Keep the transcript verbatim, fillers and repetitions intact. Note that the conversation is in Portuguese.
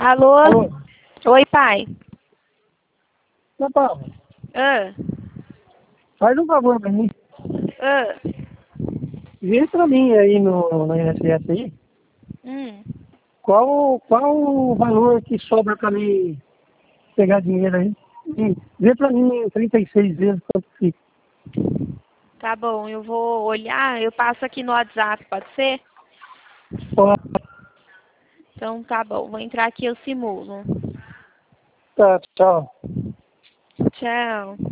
Alô? Alô? Oi, pai. Natal, Ah, faz um favor pra mim. ah, Vê pra mim aí no, no I N S S aí, hum. qual, qual o valor que sobra pra mim pegar dinheiro aí. E vê pra mim trinta e seis vezes quanto fica. Tá bom, eu vou olhar, eu passo aqui no WhatsApp, pode ser? Ó, Então tá bom, vou entrar aqui, eu simulo. tá, tchau. Tchau.